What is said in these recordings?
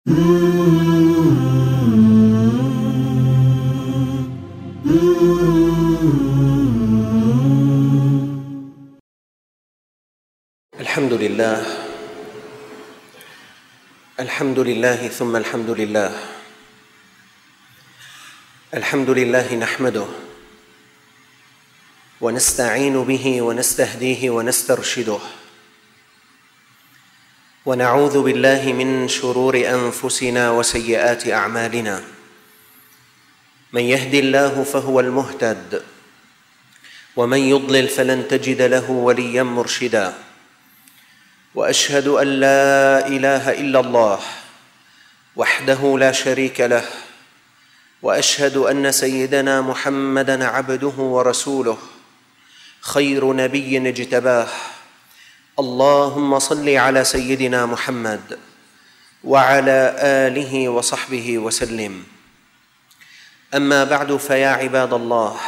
الحمد لله ثم الحمد لله. الحمد لله نحمده ونستعين به ونستهديه ونسترشده، ونعوذ بالله من شرور أنفسنا وسيئات أعمالنا. من يهد الله فهو المهتد، ومن يضلل فلن تجد له وليا مرشدا. وأشهد أن لا إله إلا الله وحده لا شريك له، وأشهد أن سيدنا محمدًا عبده ورسوله، خير نبي اجتباه. اللهم صل على سيدنا محمد وعلى آله وصحبه وسلم. أما بعد، فيا عباد الله،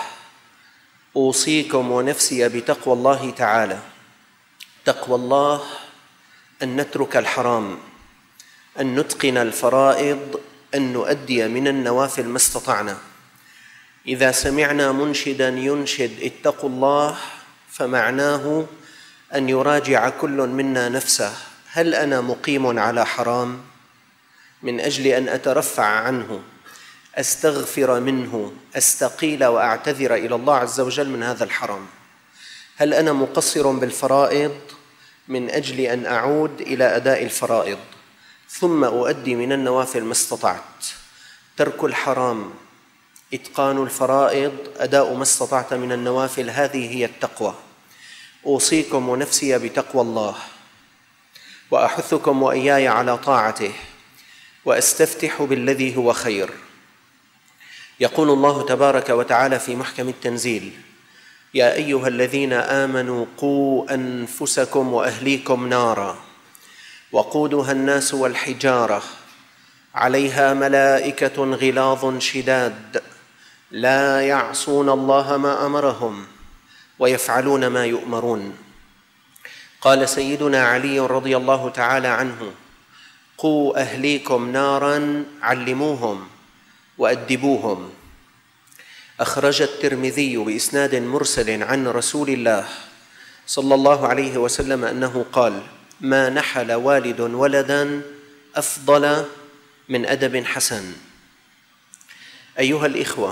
أوصيكم ونفسي بتقوى الله تعالى. تقوى الله أن نترك الحرام، أن نتقن الفرائض، أن نؤدي من النوافل ما استطعنا. إذا سمعنا منشداً ينشد اتقوا الله، فمعناه أن يراجع كل منا نفسه: هل أنا مقيم على حرام؟ من أجل أن أترفع عنه، أستغفر منه، أستقيل وأعتذر إلى الله عز وجل من هذا الحرام. هل أنا مقصر بالفرائض؟ من أجل أن أعود إلى أداء الفرائض، ثم أؤدي من النوافل ما استطعت. ترك الحرام، إتقان الفرائض، أداء ما استطعت من النوافل، هذه هي التقوى. أوصيكم ونفسي بتقوى الله، وأحثكم وإياي على طاعته، وأستفتح بالذي هو خير. يقول الله تبارك وتعالى في محكم التنزيل: يا أيها الذين آمنوا قوا أنفسكم وأهليكم نارا وقودها الناس والحجارة عليها ملائكة غلاظ شداد لا يعصون الله ما أمرهم ويفعلون ما يؤمرون. قال سيدنا علي رضي الله تعالى عنه: قوا أهليكم نارا، علموهم وأدبوهم. أخرج الترمذي بإسناد مرسل عن رسول الله صلى الله عليه وسلم أنه قال: ما نحل والد ولدا أفضل من أدب حسن. أيها الإخوة،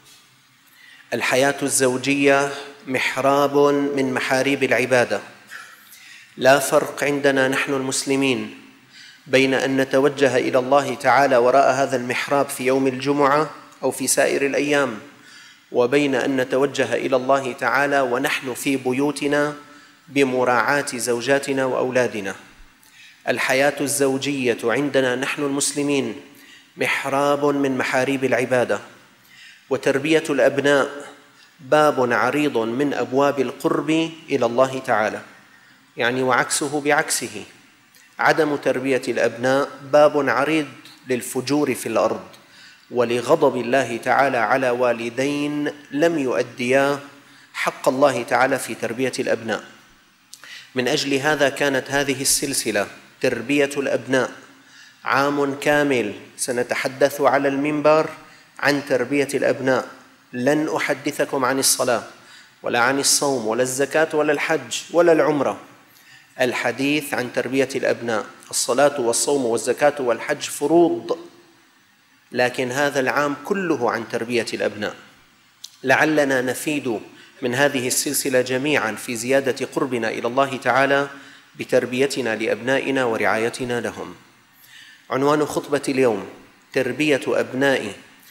الحياة الزوجية محراب من محاريب العبادة. لا فرق عندنا نحن المسلمين بين أن نتوجه إلى الله تعالى وراء هذا المحراب في يوم الجمعة أو في سائر الأيام، وبين أن نتوجه إلى الله تعالى ونحن في بيوتنا بمراعاة زوجاتنا وأولادنا. الحياة الزوجية عندنا نحن المسلمين محراب من محاريب العبادة، وتربية الأبناء باب عريض من أبواب القرب إلى الله تعالى، يعني وعكسه بعكسه. عدم تربية الأبناء باب عريض للفجور في الأرض ولغضب الله تعالى على والدين لم يؤديا حق الله تعالى في تربية الأبناء. من أجل هذا كانت هذه السلسلة تربية الأبناء عام كامل سنتحدث على المنبر عن تربية الأبناء. لن أحدثكم عن الصلاة ولا عن الصوم ولا الزكاة ولا الحج ولا العمرة. الحديث عن تربية الأبناء. الصلاة والصوم والزكاة والحج فروض، لكن هذا العام كله عن تربية الأبناء. لعلنا نفيد من هذه السلسلة جميعاً في زيادة قربنا إلى الله تعالى بتربيتنا لأبنائنا ورعايتنا لهم. عنوان خطبة اليوم: تربية أبناء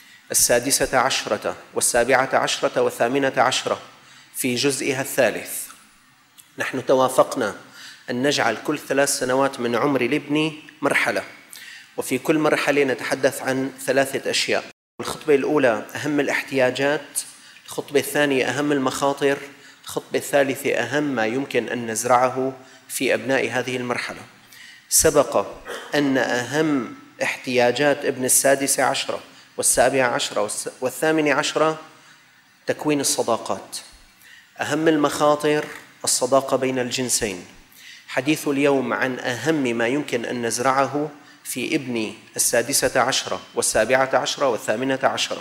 16 و17 و18 في جزئها الثالث. نحن توافقنا أن نجعل كل 3 سنوات من عمر الابن مرحلة، وفي كل مرحلة نتحدث عن 3 أشياء. الخطبة الأولى أهم الاحتياجات، الخطبة الثانية أهم المخاطر، الخطبة الثالثة أهم ما يمكن أن نزرعه في أبناء هذه المرحلة. سبق أن أهم احتياجات ابن 16 و17 و18 تكوين الصداقات. أهم المخاطر الصداقة بين الجنسين. حديث اليوم عن أهم ما يمكن أن نزرعه في ابني 16 و17 و18.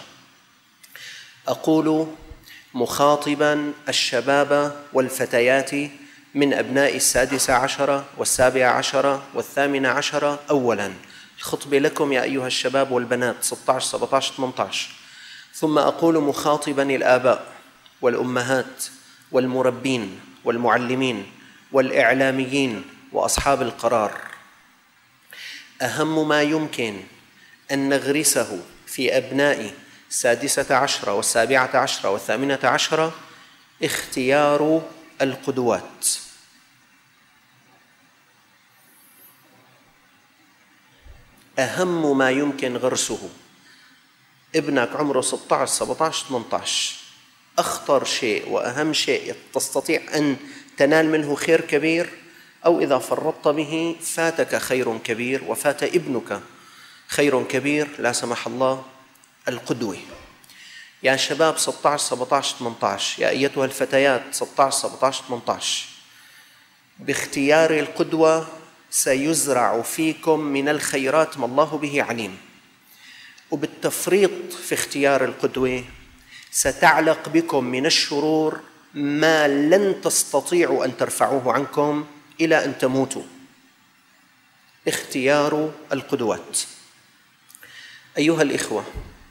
أقول مخاطبا الشباب والفتيات من أبناء 16 و17 و18: أولا الخطبة لكم يا أيها الشباب والبنات 16 17 18. ثم أقول مخاطبا الآباء والأمهات والمربين والمعلمين والإعلاميين وأصحاب القرار: أهم ما يمكن أن نغرسه في أبناء 16 و17 و18 اختيار القدوات. أهم ما يمكن غرسه. ابنك عمره 16 17 18، أخطر شيء وأهم شيء تستطيع أن تنال منه خير كبير، أو إذا فرطت به فاتك خير كبير وفات ابنك خير كبير لا سمح الله: القدوة. يا شباب 16 17 18، يا أيتها الفتيات 16 17 18، باختيار القدوة سيزرع فيكم من الخيرات ما الله به عليم، وبالتفريط في اختيار القدوة ستعلق بكم من الشرور ما لن تستطيعوا أن ترفعوه عنكم إلى أن تموتوا. اختيار القدوات. أيها الإخوة،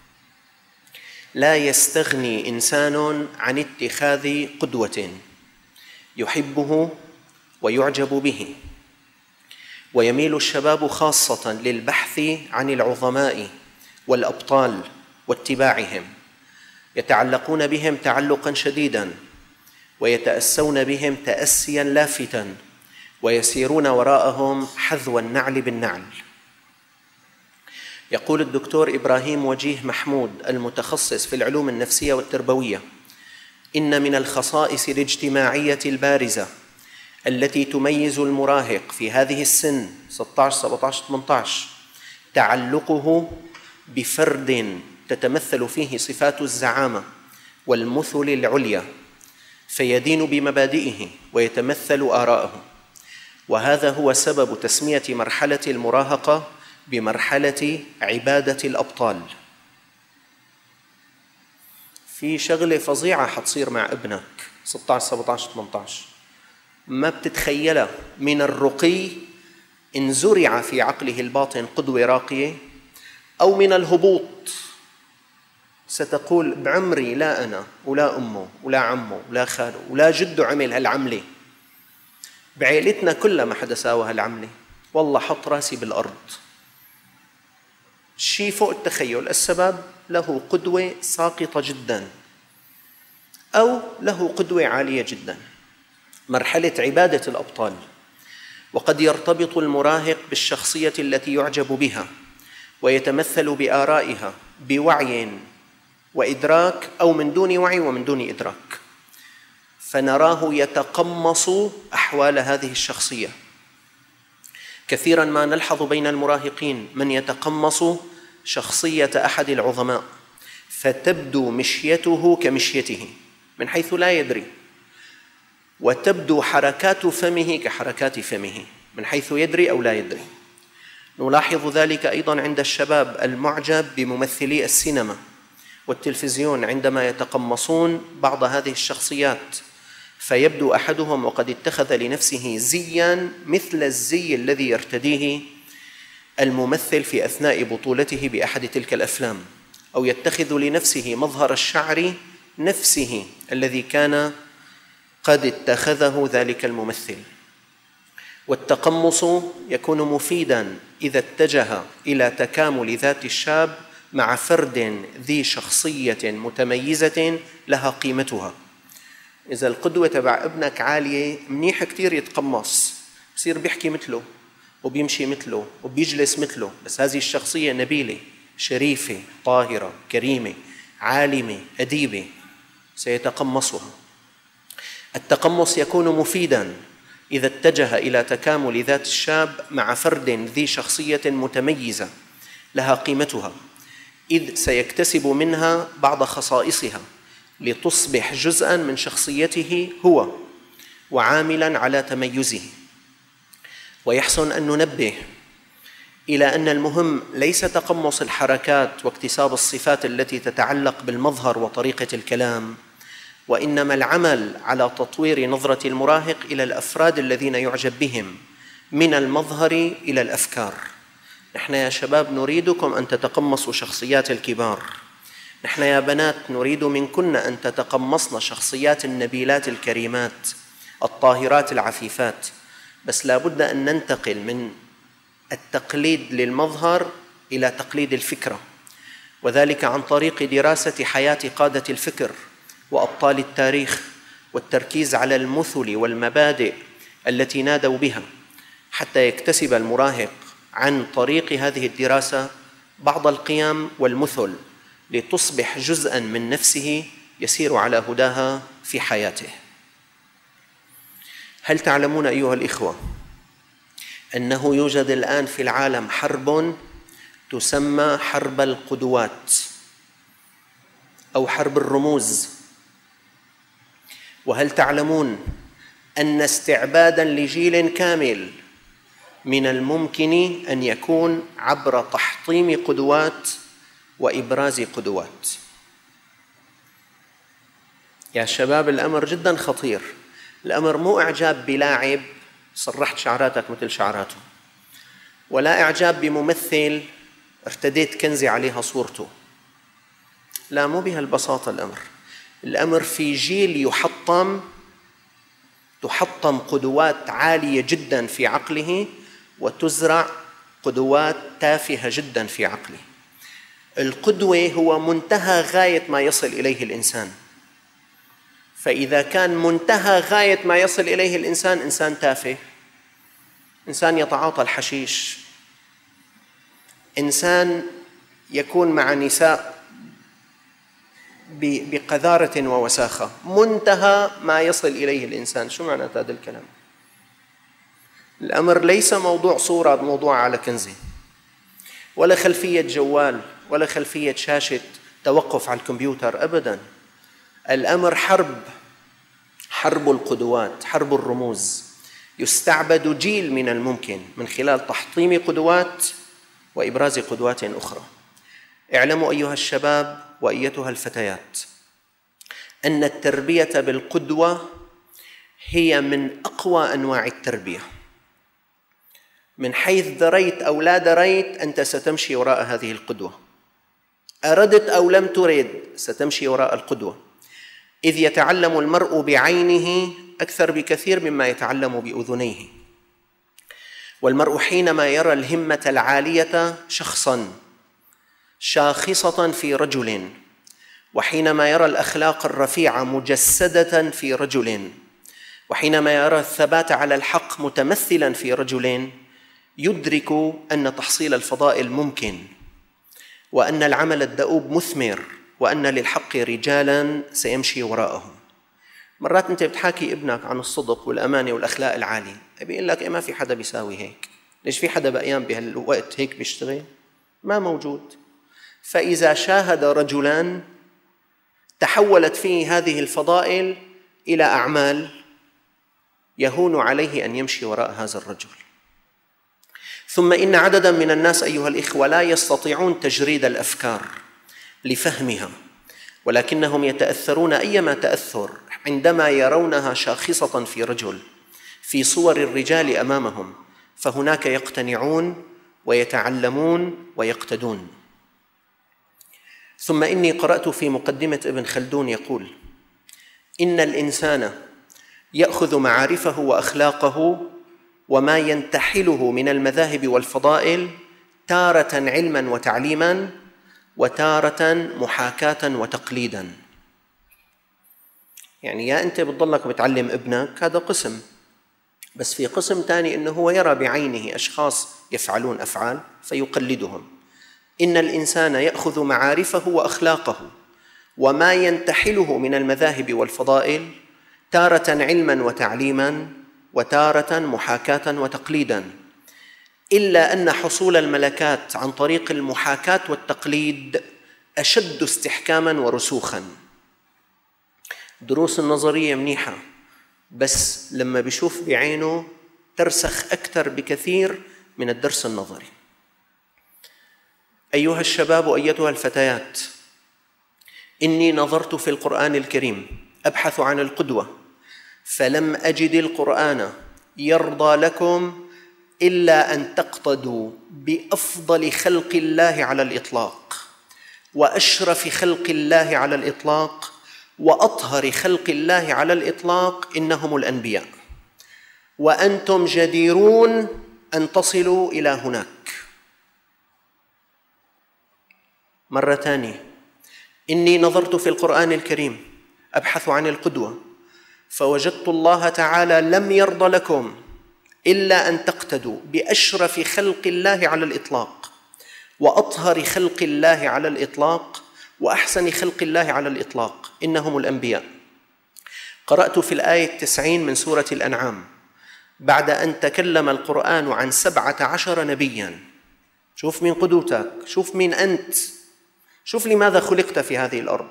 لا يستغني إنسان عن اتخاذ قدوة يحبه ويعجب به، ويميل الشباب خاصة للبحث عن العظماء والأبطال واتباعهم، يتعلقون بهم تعلقاً شديداً، ويتأسون بهم تأسياً لافتاً، ويسيرون وراءهم حذو النعل بالنعل. يقول الدكتور إبراهيم وجيه محمود المتخصص في العلوم النفسية والتربوية: إن من الخصائص الاجتماعية البارزة التي تميز المراهق في هذه السن 16 17 18 تعلقه بفرد تتمثل فيه صفات الزعامة والمثل العليا، فيدين بمبادئه ويتمثل آراءه. وهذا هو سبب تسمية مرحلة المراهقة بمرحلة عبادة الأبطال. في شغلة فظيعة حتصير مع ابنك 16 17 18 ما بتتخيلها من الرقي إن زرع في عقله الباطن قدوة راقية، أو من الهبوط ستقول بعمري لا أنا ولا أمه ولا عمه ولا خاله ولا جده عمل هالعملة، بعيلتنا كلها ما حدا ساوى هالعملة، والله حط راسي بالأرض. شيء فوق التخيل. السبب له قدوة ساقطة جدا أو له قدوة عالية جدا. مرحلة عبادة الأبطال. وقد يرتبط المراهق بالشخصية التي يعجب بها ويتمثل بآرائها بوعي وإدراك، أو من دون وعي ومن دون إدراك، فنراه يتقمص أحوال هذه الشخصية. كثيراً ما نلحظ بين المراهقين من يتقمص شخصية أحد العظماء، فتبدو مشيته كمشيته من حيث لا يدري، وتبدو حركات فمه كحركات فمه من حيث يدري أو لا يدري. نلاحظ ذلك أيضاً عند الشباب المعجب بممثلي السينما والتلفزيون عندما يتقمصون بعض هذه الشخصيات، فيبدو أحدهم وقد اتخذ لنفسه زياً مثل الزي الذي يرتديه الممثل في أثناء بطولته بأحد تلك الأفلام، أو يتخذ لنفسه مظهر الشعر نفسه الذي كان قد اتخذه ذلك الممثل. والتقمص يكون مفيداً إذا اتجه إلى تكامل ذات الشاب مع فرد ذي شخصية متميزة لها قيمتها. إذا القدوة تبع ابنك عالية، منيح كتير يتقمص، بصير بيحكي مثله وبيمشي مثله وبيجلس مثله، بس هذه الشخصية نبيلة شريفة طاهرة كريمة عالمة أديبة سيتقمصها. التقمص يكون مفيداً إذا اتجه إلى تكامل ذات الشاب مع فرد ذي شخصية متميزة لها قيمتها، إذ سيكتسب منها بعض خصائصها لتصبح جزءاً من شخصيته هو وعاملاً على تميزه. ويحسن أن ننبه إلى أن المهم ليس تقمص الحركات واكتساب الصفات التي تتعلق بالمظهر وطريقة الكلام، وإنما العمل على تطوير نظرة المراهق إلى الأفراد الذين يعجب بهم من المظهر إلى الأفكار. نحن يا شباب نريدكم أن تتقمصوا شخصيات الكبار، نحن يا بنات نريد منكن أن تتقمصن شخصيات النبيلات الكريمات الطاهرات العفيفات، بس لابد أن ننتقل من التقليد للمظهر إلى تقليد الفكرة، وذلك عن طريق دراسة حياة قادة الفكر وأبطال التاريخ، والتركيز على المثل والمبادئ التي نادوا بها، حتى يكتسب المراهق عن طريق هذه الدراسة بعض القيم والمثل لتصبح جزءاً من نفسه يسير على هداها في حياته. هل تعلمون أيها الإخوة أنه يوجد الآن في العالم حرب تسمى حرب القدوات أو حرب الرموز؟ وهل تعلمون أن استعباداً لجيل كامل من الممكن أن يكون عبر تحطيم قدوات وإبراز قدوات؟ يا شباب الأمر جداً خطير. الأمر مو إعجاب بلاعب صرحت شعراتك مثل شعراته، ولا إعجاب بممثل ارتديت كنزي عليها صورته. لا، مو بهالبساطة الأمر. الأمر في جيل تحطم قدوات عالية جدا في عقله، وتزرع قدوات تافهة جدا في عقله. القدوة هو منتهى غاية ما يصل إليه الإنسان، فإذا كان منتهى غاية ما يصل إليه الإنسان إنسان تافه، إنسان يتعاطى الحشيش، إنسان يكون مع نساء بقذارة ووساخة، منتهى ما يصل إليه الإنسان. شو معنى هذا الكلام؟ الأمر ليس موضوع صورة موضوع على كنزة، ولا خلفية جوال، ولا خلفية شاشة توقف على الكمبيوتر، أبداً. الأمر حرب القدوات، حرب الرموز. يستعبد جيل من الممكن من خلال تحطيم قدوات وإبراز قدوات أخرى. اعلموا أيها الشباب وأيتها الفتيات أن التربية بالقدوة هي من أقوى أنواع التربية. من حيث دريت أو لا دريت أنت ستمشي وراء هذه القدوة، أردت أو لم ترد ستمشي وراء القدوة، إذ يتعلم المرء بعينه أكثر بكثير مما يتعلم بأذنيه. والمرء حينما يرى الهمة العالية شخصاً شاخصة في رجل، وحينما يرى الأخلاق الرفيعة مجسدة في رجل، وحينما يرى الثبات على الحق متمثلاً في رجل، يدرك أن تحصيل الفضائل ممكن، وأن العمل الدؤوب مثمر، وأن للحق رجالاً سيمشي وراءهم. مرات أنت بتحاكي ابنك عن الصدق والأمانة والأخلاق العالية، بيقول لك ما في حدا بيساوي هيك. ليش في حدا بأيام بهالوقت هيك بيشتغل؟ ما موجود. فإذا شاهد رجلاً تحولت فيه هذه الفضائل إلى أعمال، يهون عليه أن يمشي وراء هذا الرجل. ثم إن عدداً من الناس أيها الإخوة لا يستطيعون تجريد الأفكار لفهمها، ولكنهم يتأثرون أيما تأثر عندما يرونها شاخصة في رجل في صور الرجال أمامهم، فهناك يقتنعون ويتعلمون ويقتدون. ثم إني قرأت في مقدمة ابن خلدون يقول: إن الإنسان يأخذ معارفه وأخلاقه وما ينتحله من المذاهب والفضائل تارة علماً وتعليماً، وتارة محاكاة وتقليداً. يعني يا أنت بتضلك بتعلم ابنك، هذا قسم، بس في قسم تاني إنه هو يرى بعينه أشخاص يفعلون أفعال فيقلدهم. إن الإنسان يأخذ معارفه وأخلاقه وما ينتحله من المذاهب والفضائل تارة علماً وتعليماً، وتارة محاكاة وتقليداً، إلا أن حصول الملكات عن طريق المحاكاة والتقليد أشد استحكاماً ورسوخاً. دروس النظرية منيحة، بس لما بيشوف بعينه ترسخ أكثر بكثير من الدرس النظري. أيها الشباب أيتها الفتيات، إني نظرت في القرآن الكريم أبحث عن القدوة، فلم أجد القرآن يرضى لكم إلا أن تقتدوا بأفضل خلق الله على الإطلاق، وأشرف خلق الله على الإطلاق، وأطهر خلق الله على الإطلاق، إنهم الأنبياء، وأنتم جديرون أن تصلوا إلى هناك. مرة ثانية، إني نظرت في القرآن الكريم أبحث عن القدوة، فوجدت الله تعالى لم يرضى لكم إلا أن تقتدوا بأشرف خلق الله على الإطلاق، وأطهر خلق الله على الإطلاق، وأحسن خلق الله على الإطلاق، إنهم الأنبياء. قرأت في الآية 90 من سورة الأنعام بعد أن تكلم القرآن عن 17 نبياً. شوف مين قدوتك، شوف مين أنت، شوف لماذا خلقت في هذه الأرض.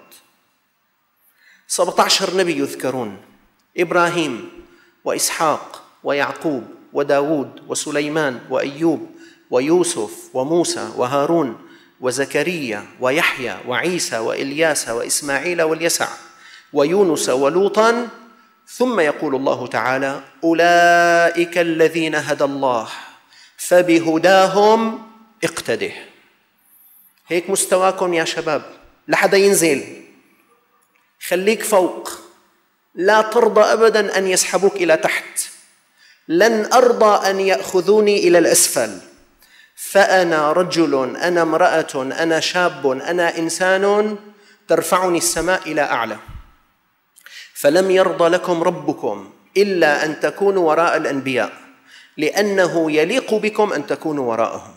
17 نبي يذكرون: إبراهيم وإسحاق ويعقوب وداود وسليمان وأيوب ويوسف وموسى وهارون وزكريا ويحيى وعيسى وإلياس وإسماعيل واليسع ويونس ولوطا. ثم يقول الله تعالى: أولئك الذين هدى الله فبهداهم اقتده. هيك مستواكم يا شباب، لحدا ينزل، خليك فوق، لا ترضى أبداً أن يسحبوك إلى تحت. لن أرضى أن يأخذوني إلى الأسفل، فأنا رجل، أنا امرأة، أنا شاب، أنا إنسان، ترفعني السماء إلى أعلى. فلم يرضى لكم ربكم إلا أن تكونوا وراء الأنبياء، لأنه يليق بكم أن تكونوا وراءهم.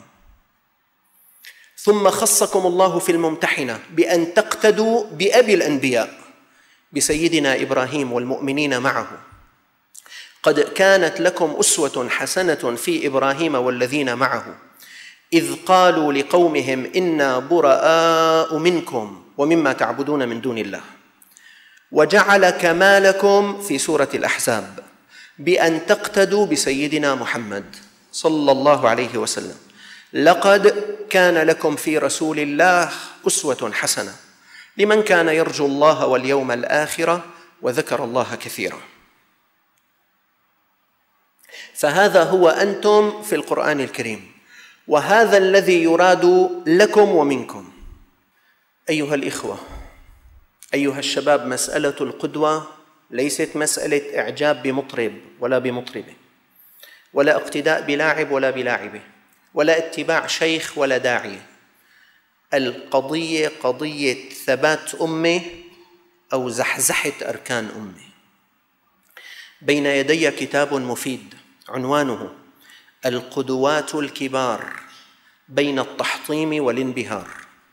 ثم خصكم الله في الممتحنة بأن تقتدوا بأبي الأنبياء، بسيدنا إبراهيم والمؤمنين معه. قد كانت لكم أسوة حسنة في إبراهيم والذين معه إذ قالوا لقومهم إنا براء منكم ومما تعبدون من دون الله. وجعل كمالكم في سورة الأحزاب بأن تقتدوا بسيدنا محمد صلى الله عليه وسلم. لقد كان لكم في رسول الله أسوة حسنة لمن كان يرجو الله واليوم الآخر وذكر الله كثيرا. فهذا هو أنتم في القرآن الكريم، وهذا الذي يراد لكم ومنكم. أيها الإخوة، أيها الشباب، مسألة القدوة ليست مسألة إعجاب بمطرب ولا بمطربة، ولا اقتداء بلاعب ولا بلاعبة، ولا اتباع شيخ ولا داعية. القضية قضية ثبات أمة أو زحزحة أركان أمة. بين يدي كتاب مفيد عنوانه القدوات الكبار بين التحطيم والانبهار.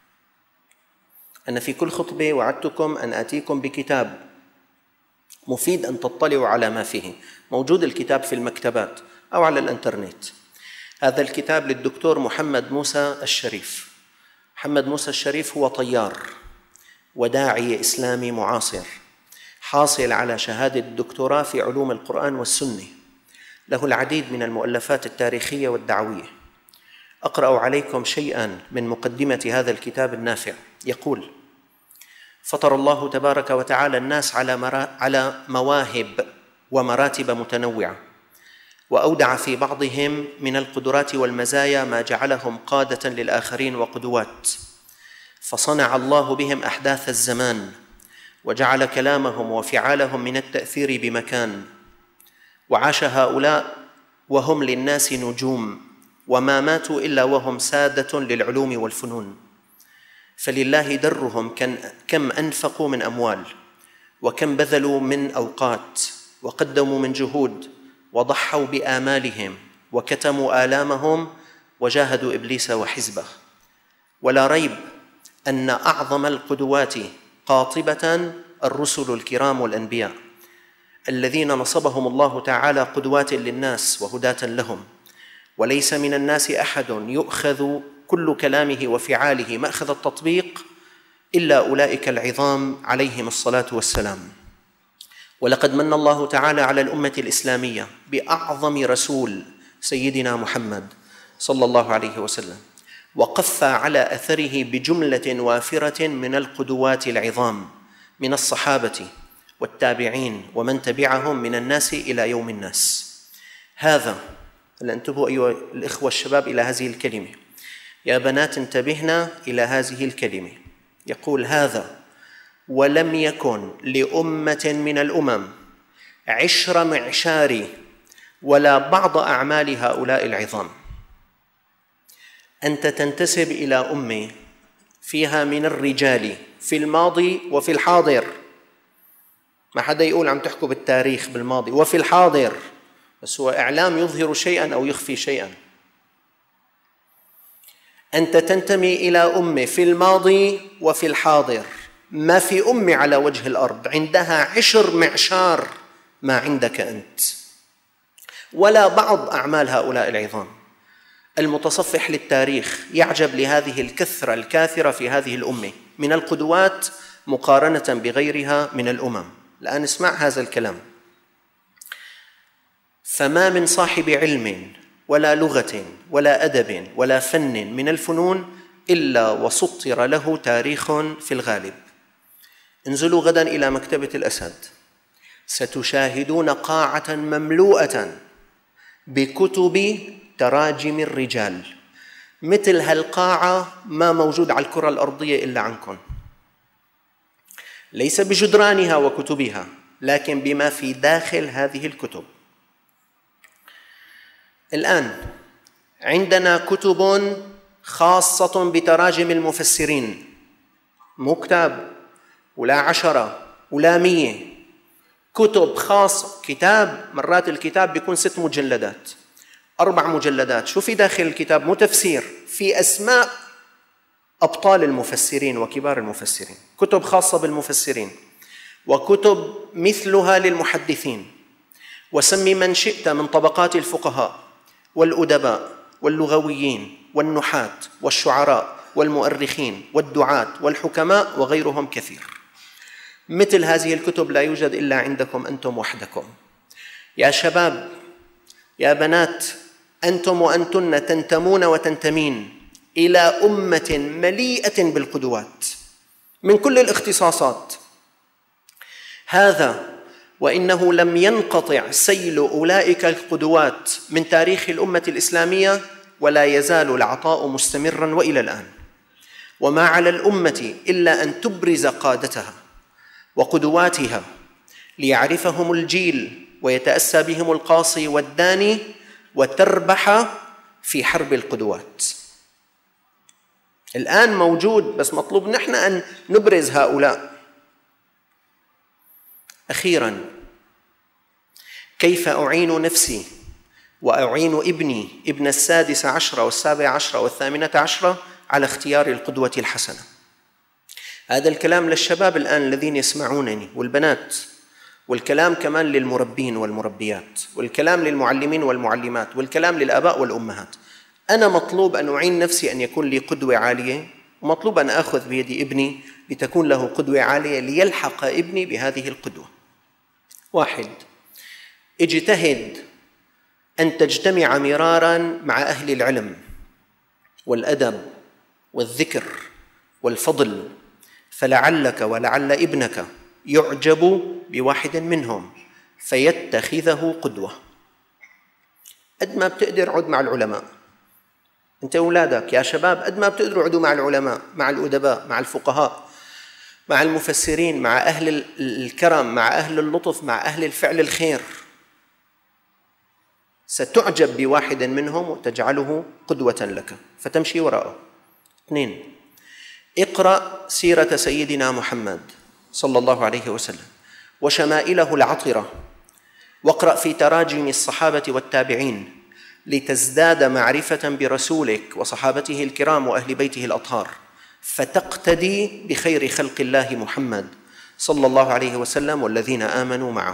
أنا في كل خطبة وعدتكم أن آتيكم بكتاب مفيد أن تطلعوا على ما فيه. موجود الكتاب في المكتبات أو على الإنترنت. هذا الكتاب للدكتور محمد موسى الشريف. محمد موسى الشريف هو طيار وداعية إسلامي معاصر، حاصل على شهادة الدكتوراه في علوم القرآن والسنة. له العديد من المؤلفات التاريخية والدعوية. أقرأ عليكم شيئاً من مقدمة هذا الكتاب النافع. يقول: فطر الله تبارك وتعالى الناس على مواهب ومراتب متنوعة، وأودع في بعضهم من القدرات والمزايا ما جعلهم قادة للآخرين وقدوات، فصنع الله بهم أحداث الزمان، وجعل كلامهم وفعالهم من التأثير بمكان. وعاش هؤلاء وهم للناس نجوم، وما ماتوا إلا وهم سادة للعلوم والفنون. فلله درهم كم أنفقوا من أموال، وكم بذلوا من أوقات، وقدموا من جهود، وضحوا بآمالهم، وكتموا آلامهم، وجاهدوا إبليس وحزبه. ولا ريب أن أعظم القدوات قاطبة الرسل الكرام والأنبياء، الذين نصبهم الله تعالى قدوات للناس وهداة لهم. وليس من الناس أحد يؤخذ كل كلامه وفعاله مأخذ التطبيق إلا أولئك العظام عليهم الصلاة والسلام. ولقد من الله تعالى على الأمة الإسلامية بأعظم رسول، سيدنا محمد صلى الله عليه وسلم، وقف على أثره بجملة وافرة من القدوات العظام من الصحابة والتابعين ومن تبعهم من الناس إلى يوم الناس. هذا، انتبهوا أيها الإخوة الشباب إلى هذه الكلمة، يا بنات انتبهنا إلى هذه الكلمة. يقول هذا: ولم يكن لأمة من الأمم عشر معشار ولا بعض أعمال هؤلاء العظام. أنت تنتسب إلى أمة فيها من الرجال في الماضي وفي الحاضر، ما حدا يقول عم تحكوا بالتاريخ بالماضي وفي الحاضر، بس هو إعلام يظهر شيئا أو يخفي شيئا. أنت تنتمي إلى أمة في الماضي وفي الحاضر، ما في أمة على وجه الأرض عندها 10 معشار ما عندك أنت، ولا بعض أعمال هؤلاء العظام. المتصفح للتاريخ يعجب لهذه الكثرة الكاثرة في هذه الأمة من القدوات مقارنة بغيرها من الأمم. الآن اسمع هذا الكلام: فما من صاحب علم ولا لغة ولا أدب ولا فن من الفنون إلا وسطر له تاريخ في الغالب. انزلوا غدا إلى مكتبة الأسد، ستشاهدون قاعة مملوءة بكتب تراجم الرجال. مثل هالقاعة ما موجود على الكرة الأرضية إلا عنكم، ليس بجدرانها وكتبها، لكن بما في داخل هذه الكتب. الآن عندنا كتب خاصة بتراجم المفسرين، مو كتاب ولا 10 ولا 100، كتب خاصة. كتاب مرات الكتاب بيكون 6 مجلدات 4 مجلدات، شو في داخل الكتاب؟ مو تفسير، في أسماء أبطال المفسرين وكبار المفسرين، كتب خاصة بالمفسرين وكتب مثلها للمحدثين، وسمي من شئت من طبقات الفقهاء والأدباء واللغويين والنحاة والشعراء والمؤرخين والدعاة والحكماء وغيرهم كثير. مثل هذه الكتب لا يوجد إلا عندكم أنتم وحدكم. يا شباب، يا بنات، أنتم وأنتن تنتمون وتنتمين إلى أمة مليئة بالقدوات من كل الاختصاصات. هذا وإنه لم ينقطع سيل أولئك القدوات من تاريخ الأمة الإسلامية، ولا يزال العطاء مستمراً وإلى الآن. وما على الأمة إلا أن تبرز قادتها وقدواتها ليعرفهم الجيل ويتأسى بهم القاصي والداني، وتربح في حرب القدوات. الآن موجود، بس مطلوب نحن أن نبرز هؤلاء. أخيراً، كيف أعين نفسي وأعين ابن 16 و17 و18 على اختيار القدوة الحسنة؟ هذا الكلام للشباب الآن الذين يسمعونني والبنات، والكلام كمان للمربين والمربيات، والكلام للمعلمين والمعلمات، والكلام للآباء والأمهات. أنا مطلوب أن أعين نفسي أن يكون لي قدوة عالية، ومطلوب أن أخذ بيد ابني لتكون له قدوة عالية ليلحق ابني بهذه القدوة. 1، اجتهد أن تجتمع مرارا مع أهل العلم والأدب والذكر والفضل، فلعلك ولعل ابنك يعجب بواحد منهم فيتخذه قدوة. قد ما بتقدر عد مع العلماء، أنت أولادك يا شباب، قد ما بتقدروا عدوا مع العلماء، مع الأدباء، مع الفقهاء، مع المفسرين، مع أهل الكرم، مع أهل اللطف، مع أهل الفعل الخير. ستعجب بواحد منهم وتجعله قدوة لك فتمشي وراءه. 2، اقرأ سيرة سيدنا محمد صلى الله عليه وسلم وشمائله العطرة، واقرأ في تراجم الصحابة والتابعين لتزداد معرفة برسولك وصحابته الكرام وأهل بيته الأطهار، فتقتدي بخير خلق الله محمد صلى الله عليه وسلم والذين آمنوا معه.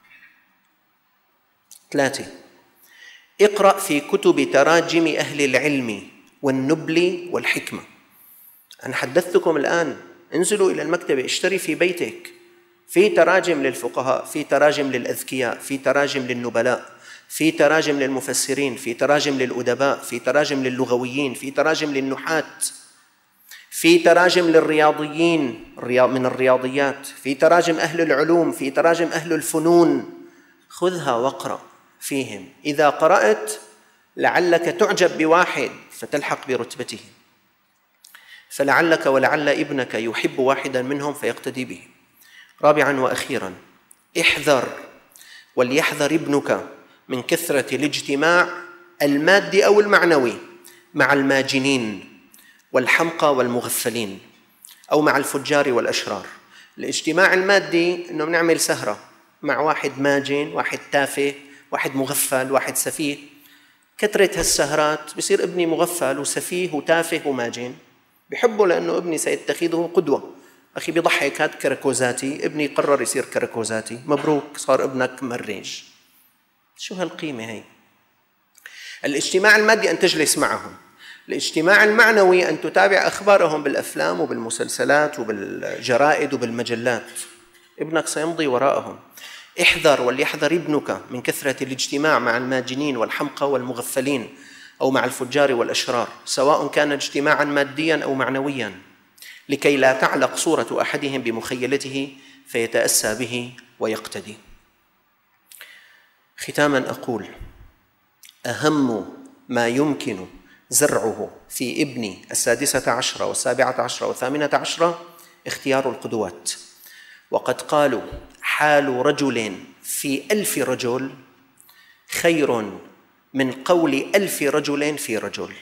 3، اقرأ في كتب تراجم أهل العلم والنبل والحكمة. أنا حدثتكم الآن، انزلوا إلى المكتبة، اشتري في بيتك، في تراجم للفقهاء، في تراجم للأذكياء، في تراجم للنبلاء، في تراجم للمفسرين، في تراجم للأدباء، في تراجم للغويين، في تراجم للنحاة، في تراجم للرياضيين من الرياضيات، في تراجم أهل العلوم، في تراجم أهل الفنون. خذها واقرأ فيهم. إذا قرأت لعلك تعجب بواحد فتلحق برتبته، فلعلك ولعل ابنك يحب واحدا منهم فيقتدي به. رابعا وأخيرا، احذر وليحذر ابنك من كثرة الاجتماع المادي أو المعنوي مع الماجنين والحمقى والمغفلين، أو مع الفجار والأشرار. الاجتماع المادي أنه بنعمل سهرة مع واحد ماجن، واحد تافه، واحد مغفل، واحد سفيه. كثرة هالسهرات بصير ابني مغفل وسفيه وتافه وماجن، بحبه لأنه ابني سيتخذه قدوة. أخي بيضحك، هاد كركوزاتي، ابني قرر يصير كركوزاتي، مبروك صار ابنك مريج. شو هالقيمة هي؟ الاجتماع المادي أن تجلس معهم، الاجتماع المعنوي أن تتابع أخبارهم بالأفلام وبالمسلسلات وبالجرائد وبالمجلات. ابنك سيمضي وراءهم. احذر وليحذر ابنك من كثرة الاجتماع مع الماجنين والحمقى والمغفلين أو مع الفجار والأشرار، سواء كان اجتماعا ماديا أو معنويا، لكي لا تعلق صورة أحدهم بمخيلته فيتأسى به ويقتدي. ختاما أقول: أهم ما يمكن زرعه في ابني 16 و17 و18 اختيار القدوات. وقد قالوا: حال رجل في 1000 رجل خير من قول 1000 رجل في رجل.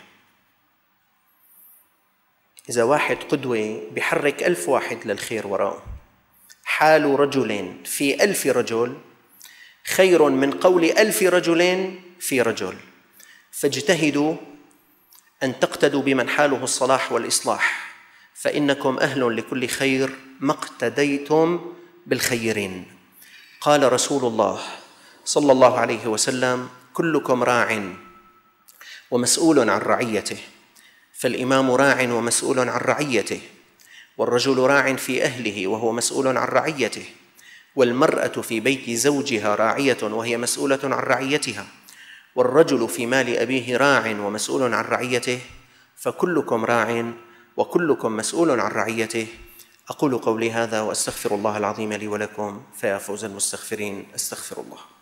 إذا واحد قدوة بيحرك 1000 واحد للخير وراءه. حال رجل في 1000 رجل خير من قول 1000 رجل في رجل. فاجتهدوا أن تقتدوا بمن حاله الصلاح والإصلاح، فإنكم أهل لكل خير ما اقتديتم بالخيرين. قال رسول الله صلى الله عليه وسلم: كلكم راع ومسؤول عن رعيته، فالإمام راع ومسؤول عن رعيته، والرجل راع في أهله وهو مسؤول عن رعيته، والمرأة في بيت زوجها راعية وهي مسؤولة عن رعيتها، والرجل في مال أبيه راع ومسؤول عن رعيته، فكلكم راع وكلكم مسؤول عن رعيته. أقول قولي هذا وأستغفر الله العظيم لي ولكم، فيا فوز المستغفرين. أستغفر الله.